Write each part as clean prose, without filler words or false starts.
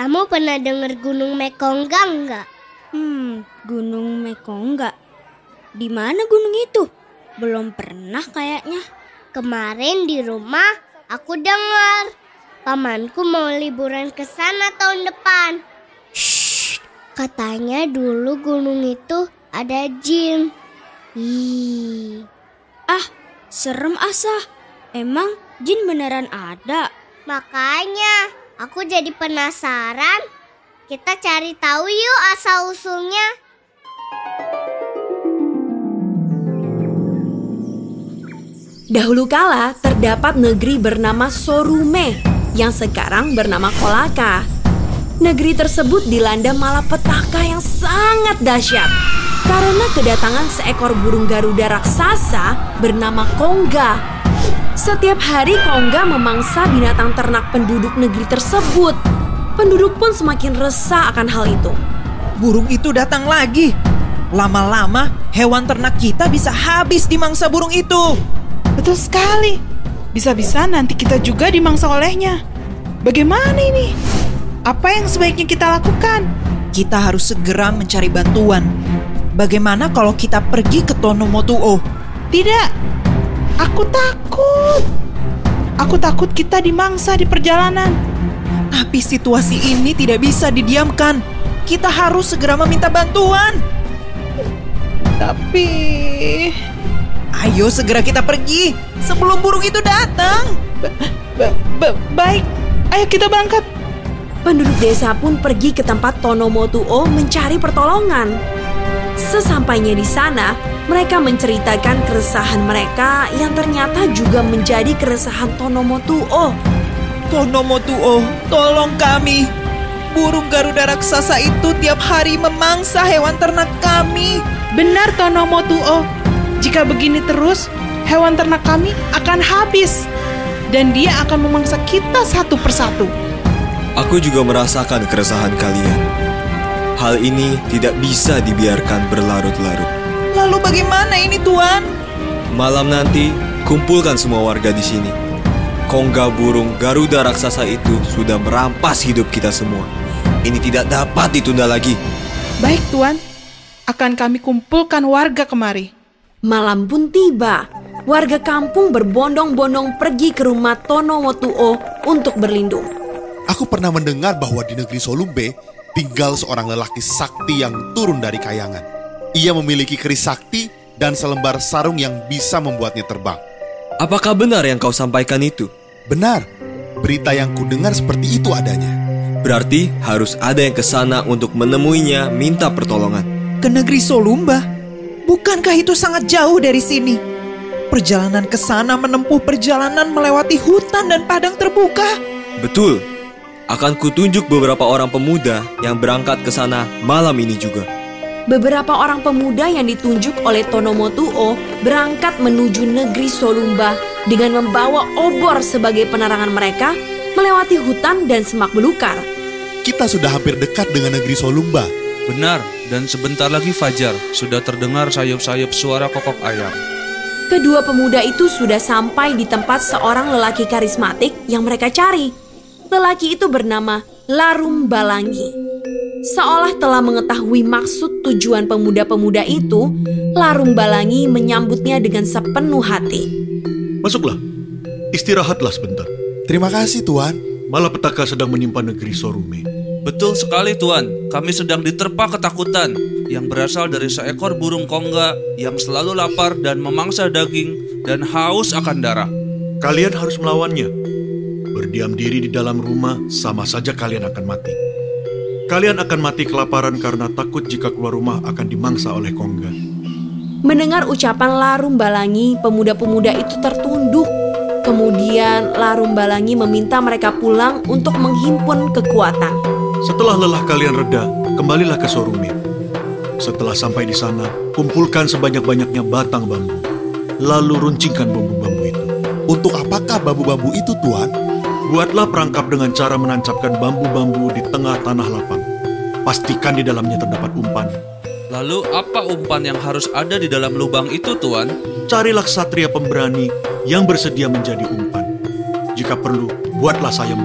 Kamu pernah dengar Gunung Mekongga nggak? Gunung Mekongga. Di mana gunung itu? Belum pernah kayaknya. Kemarin di rumah aku dengar pamanku mau liburan ke sana tahun depan. Shh, katanya dulu gunung itu ada jin. Serem Asa. Emang jin beneran ada? Makanya aku jadi penasaran. Kita cari tahu yuk asal-usulnya. Dahulu kala terdapat negeri bernama Sorume yang sekarang bernama Kolaka. Negeri tersebut dilanda malapetaka yang sangat dahsyat karena kedatangan seekor burung garuda raksasa bernama Kongga. Setiap hari Kongga memangsa binatang ternak penduduk negeri tersebut. Penduduk pun semakin resah akan hal itu. Burung itu datang lagi. Lama-lama hewan ternak kita bisa habis dimangsa burung itu. Betul sekali. Bisa-bisa nanti kita juga dimangsa olehnya. Bagaimana ini? Apa yang sebaiknya kita lakukan? Kita harus segera mencari bantuan. Bagaimana kalau kita pergi ke Tonomotuo? Tidak. Aku takut. Aku takut kita dimangsa di perjalanan. Tapi situasi ini tidak bisa didiamkan. Kita harus segera meminta bantuan. Tapi... Ayo segera kita pergi sebelum burung itu datang. Baik, ayo kita berangkat. Penduduk desa pun pergi ke tempat Tonomotuo mencari pertolongan. Sesampainya di sana, mereka menceritakan keresahan mereka yang ternyata juga menjadi keresahan Tonomotuo. Tonomotuo, tolong kami. Burung garuda raksasa itu tiap hari memangsa hewan ternak kami. Benar Tonomotuo. Jika begini terus, hewan ternak kami akan habis. Dan dia akan memangsa kita satu persatu. Aku juga merasakan keresahan kalian. Hal ini tidak bisa dibiarkan berlarut-larut. Lalu bagaimana ini, Tuan? Malam nanti, kumpulkan semua warga di sini. Kongga burung garuda raksasa itu sudah merampas hidup kita semua. Ini tidak dapat ditunda lagi. Baik, Tuan. Akan kami kumpulkan warga kemari. Malam pun tiba. Warga kampung berbondong-bondong pergi ke rumah Tonomotuo untuk berlindung. Aku pernah mendengar bahwa di negeri Solumbe tinggal seorang lelaki sakti yang turun dari kayangan. Ia memiliki keris sakti dan selembar sarung yang bisa membuatnya terbang. Apakah benar yang kau sampaikan itu? Benar, berita yang kudengar seperti itu adanya. Berarti harus ada yang ke sana untuk menemuinya, minta pertolongan. Ke negeri Solumba? Bukankah itu sangat jauh dari sini? Perjalanan ke sana menempuh perjalanan melewati hutan dan padang terbuka. Betul. Akan kutunjuk beberapa orang pemuda yang berangkat ke sana malam ini juga. Beberapa orang pemuda yang ditunjuk oleh Tonomotuo berangkat menuju negeri Solumba dengan membawa obor sebagai penerangan mereka melewati hutan dan semak belukar. Kita sudah hampir dekat dengan negeri Solumba. Benar, dan sebentar lagi fajar sudah terdengar sayup-sayup suara kokok ayam. Kedua pemuda itu sudah sampai di tempat seorang lelaki karismatik yang mereka cari. Lelaki itu bernama Larum Balangi. Seolah telah mengetahui maksud tujuan pemuda-pemuda itu, Larum Balangi menyambutnya dengan sepenuh hati. Masuklah, istirahatlah sebentar. Terima kasih, Tuan. Malapetaka sedang menyimpan negeri Sorume. Betul sekali, Tuan. Kami sedang diterpa ketakutan yang berasal dari seekor burung kongga yang selalu lapar dan memangsa daging dan haus akan darah. Kalian harus melawannya. Berdiam diri di dalam rumah sama saja kalian akan mati. Kalian akan mati kelaparan karena takut jika keluar rumah akan dimangsa oleh kongga. Mendengar ucapan Larum Balangi, pemuda-pemuda itu tertunduk. Kemudian Larum Balangi meminta mereka pulang untuk menghimpun kekuatan. Setelah lelah kalian reda, kembalilah ke Sorume. Setelah sampai di sana, kumpulkan sebanyak-banyaknya batang bambu. Lalu runcingkan bambu-bambu itu. Untuk apakah bambu-bambu itu, Tuan? Buatlah perangkap dengan cara menancapkan bambu-bambu di tengah tanah lapang. Pastikan di dalamnya terdapat umpan. Lalu apa umpan yang harus ada di dalam lubang itu, Tuan? Carilah ksatria pemberani yang bersedia menjadi umpan. Jika perlu, buatlah sayembara.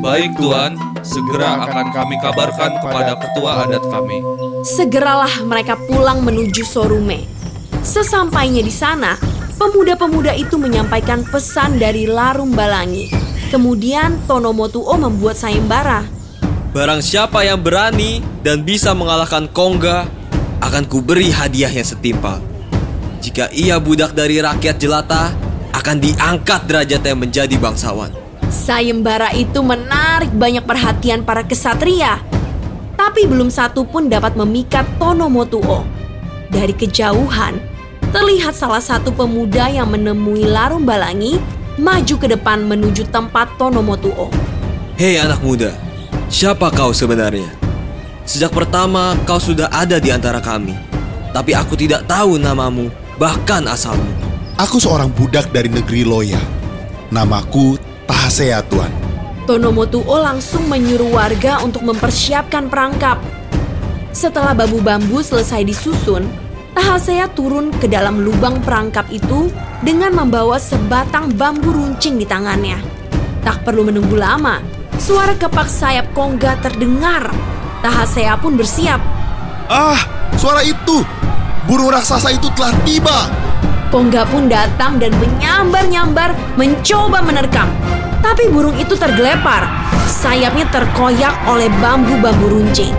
Baik Tuan, segera akan kami kabarkan kepada ketua adat kami. Segeralah mereka pulang menuju Sorume. Sesampainya di sana, pemuda-pemuda itu menyampaikan pesan dari Larum Balangi. Kemudian Tono Motuo membuat sayembara. Barang siapa yang berani dan bisa mengalahkan Kongga, akan kuberi hadiah yang setimpal. Jika ia budak dari rakyat jelata, akan diangkat derajatnya menjadi bangsawan. Sayembara itu menarik banyak perhatian para kesatria. Tapi belum satu pun dapat memikat Tono Motuo. Dari kejauhan, terlihat salah satu pemuda yang menemui Larum Balangi maju ke depan menuju tempat Tono Motuo. Hei anak muda, siapa kau sebenarnya? Sejak pertama kau sudah ada di antara kami. Tapi aku tidak tahu namamu, bahkan asalmu. Aku seorang budak dari negeri Loya. Namaku Tahasea, Tuan. Tono Motuo langsung menyuruh warga untuk mempersiapkan perangkap. Setelah bambu-bambu selesai disusun, Tahasea turun ke dalam lubang perangkap itu dengan membawa sebatang bambu runcing di tangannya. Tak perlu menunggu lama, suara kepak sayap Kongga terdengar. Tahasea pun bersiap. Ah, suara itu! Burung raksasa itu telah tiba! Kongga pun datang dan menyambar-nyambar mencoba menerkam. Tapi burung itu tergelepar. Sayapnya terkoyak oleh bambu-bambu runcing.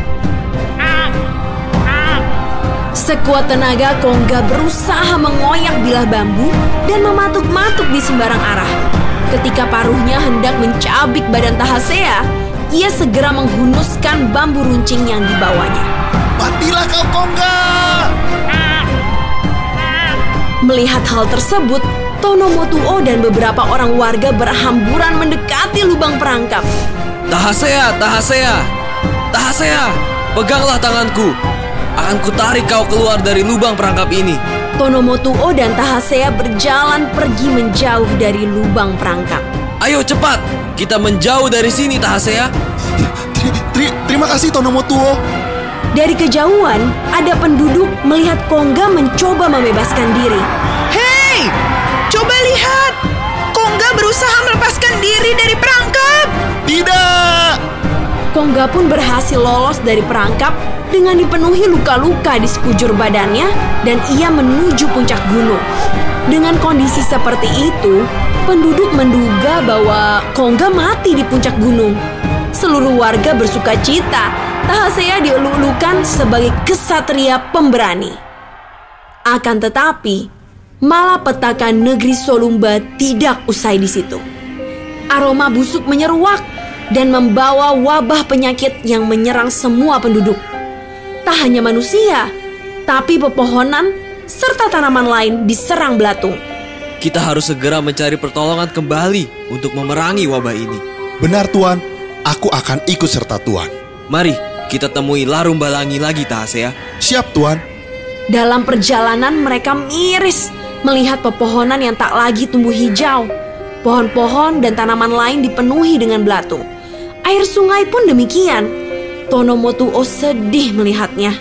Sekuat tenaga Kongga berusaha mengoyak bilah bambu dan mematuk-matuk di sembarang arah. Ketika paruhnya hendak mencabik badan Tahasea, ia segera menghunuskan bambu runcing yang dibawanya. Matilah kau, Kongga! Melihat hal tersebut, Tono Motuo dan beberapa orang warga berhamburan mendekati lubang perangkap. Tahasea, Tahasea, Tahasea, peganglah tanganku. Akan kutarik kau keluar dari lubang perangkap ini. Tono Motuo dan Tahasea berjalan pergi menjauh dari lubang perangkap. Ayo cepat, kita menjauh dari sini, Tahasea. Terima kasih, Tono Motuo. Dari kejauhan, ada penduduk melihat Kongga mencoba membebaskan diri. Hei, coba lihat. Kongga berusaha melepaskan diri dari perangkap. Tidak! Kongga pun berhasil lolos dari perangkap dengan dipenuhi luka-luka di sekujur badannya dan ia menuju puncak gunung. Dengan kondisi seperti itu, penduduk menduga bahwa Kongga mati di puncak gunung. Seluruh warga bersuka cita. Tahasea dieluk-elukan sebagai kesatria pemberani. Akan tetapi, malapetaka negeri Solumba tidak usai di situ. Aroma busuk menyeruak dan membawa wabah penyakit yang menyerang semua penduduk. Tak hanya manusia, tapi pepohonan serta tanaman lain diserang belatung. Kita harus segera mencari pertolongan kembali untuk memerangi wabah ini. Benar, Tuan. Aku akan ikut serta Tuan. Mari, kita temui Larum Balangi lagi, Tahasea. Siap, Tuan. Dalam perjalanan mereka miris melihat pepohonan yang tak lagi tumbuh hijau. Pohon-pohon dan tanaman lain dipenuhi dengan belatung. Air sungai pun demikian. Tono Motuo sedih melihatnya.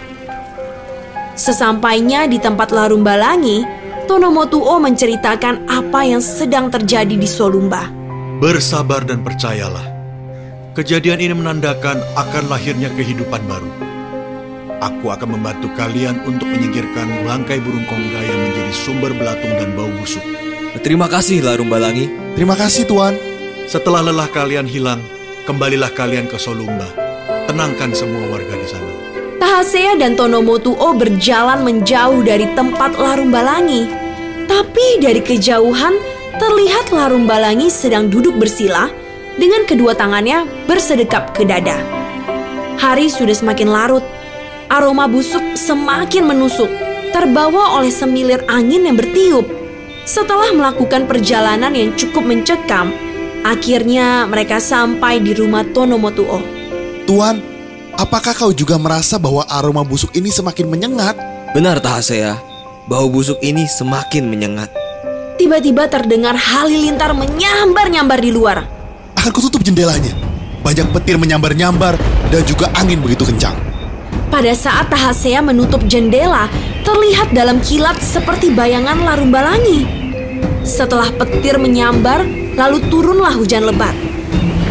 Sesampainya di tempat Larum Balangi, Tono Motuo menceritakan apa yang sedang terjadi di Solumba. Bersabar dan percayalah. Kejadian ini menandakan akan lahirnya kehidupan baru. Aku akan membantu kalian untuk menyingkirkan bangkai burung Kongga yang menjadi sumber belatung dan bau busuk. Terima kasih, Larum Balangi. Terima kasih, Tuan. Setelah lelah kalian hilang, kembalilah kalian ke Solumba. Tenangkan semua warga di sana. Tahasea dan Tono Motuo berjalan menjauh dari tempat Larum Balangi. Tapi dari kejauhan terlihat Larum Balangi sedang duduk bersila dengan kedua tangannya bersedekap ke dada. Hari sudah semakin larut. Aroma busuk semakin menusuk, terbawa oleh semilir angin yang bertiup. Setelah melakukan perjalanan yang cukup mencekam, akhirnya mereka sampai di rumah Tono Motuo. Tuan, apakah kau juga merasa bahwa aroma busuk ini semakin menyengat? Benar, Tahasea. Bau busuk ini semakin menyengat. Tiba-tiba terdengar halilintar menyambar-nyambar di luar. Akan kututup jendelanya. Banyak petir menyambar-nyambar dan juga angin begitu kencang. Pada saat Tahasea menutup jendela, terlihat dalam kilat seperti bayangan Larum Balangi. Setelah petir menyambar, lalu turunlah hujan lebat.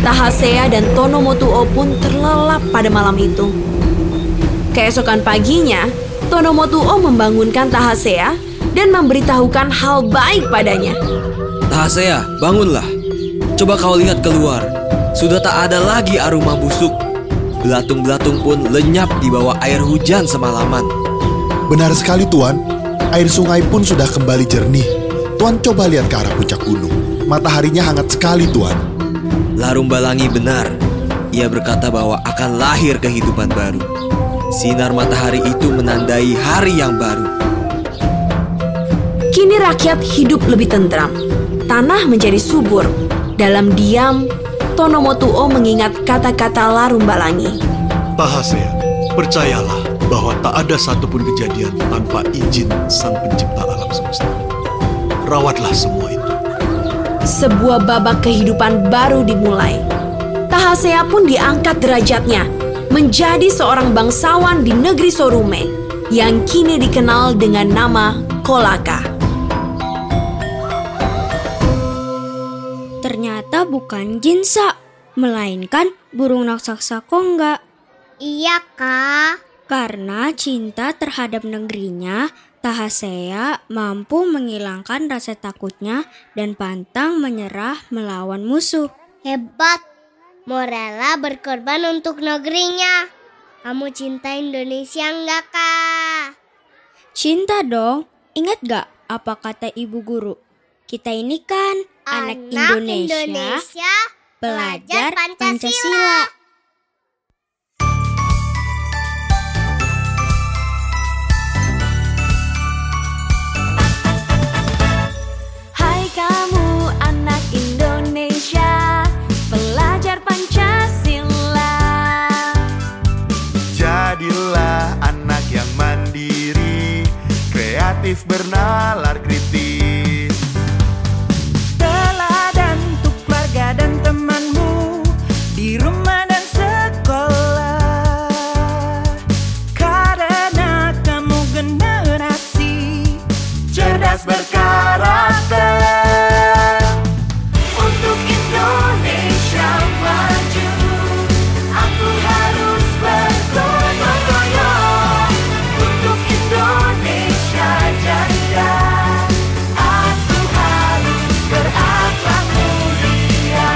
Tahasea dan Tono Motuo pun terlelap pada malam itu. Keesokan paginya, Tono Motuo membangunkan Tahasea dan memberitahukan hal baik padanya. Tahasea, bangunlah. Coba kau lihat keluar. Sudah tak ada lagi aroma busuk. Belatung-belatung pun lenyap di bawah air hujan semalaman. Benar sekali, Tuan. Air sungai pun sudah kembali jernih. Tuan coba lihat ke arah puncak gunung. Mataharinya hangat sekali, Tuan. Larumbalangi benar. Ia berkata bahwa akan lahir kehidupan baru. Sinar matahari itu menandai hari yang baru. Kini rakyat hidup lebih tentram. Tanah menjadi subur. Dalam diam, Tono Motuo mengingat kata-kata Larumbalangi. Tahasea, percayalah bahwa tak ada satupun kejadian tanpa izin Sang Pencipta alam semesta. Rawatlah semua itu. Sebuah babak kehidupan baru dimulai. Tahasea pun diangkat derajatnya menjadi seorang bangsawan di negeri Sorume yang kini dikenal dengan nama Kolaka. Ternyata bukan jin, Sa, melainkan burung raksasa Kongga. Iya, Kak. Karena cinta terhadap negerinya, Tahasea mampu menghilangkan rasa takutnya dan pantang menyerah melawan musuh. Hebat. Mau rela berkorban untuk negerinya. Kamu cinta Indonesia enggak, Kak? Cinta dong. Ingat gak apa kata ibu guru? Kita ini kan anak Indonesia, pelajar Pancasila. Hai kamu anak Indonesia, pelajar Pancasila. Jadilah anak yang mandiri, kreatif bernalar kritis. Teladan untuk keluarga dan temanmu di rumah dan sekolah. Karena kamu generasi cerdas berkarakter. untuk Indonesia maju. Aku harus bergotong royong untuk Indonesia jaya. Aku harus berakhlak mulia.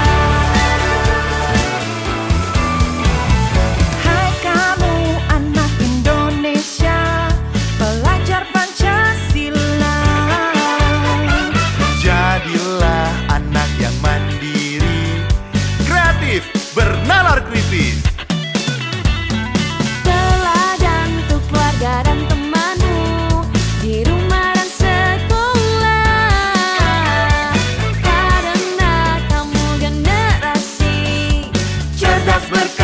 Hai kamu anak Indonesia, pelajar Pancasila. Jadilah anak yang mandiri, kreatif bernalar kritis. Teladan untuk keluarga dan temanmu di rumah dan sekolah. Karena kamu generasi Cerdas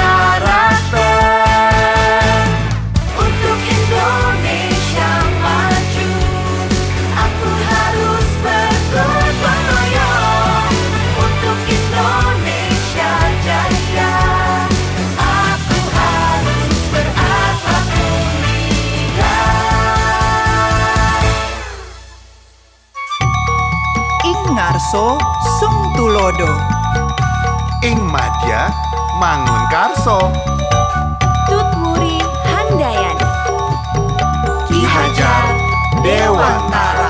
berkarakter. untuk Indonesia maju. Aku harus bergotong royong untuk Indonesia jaya. Aku harus berakhlak mulia. Ing ngarso sung tulodo, ing madya mangun karso. Tutmuri Handayani. Ki Hajar Dewantara.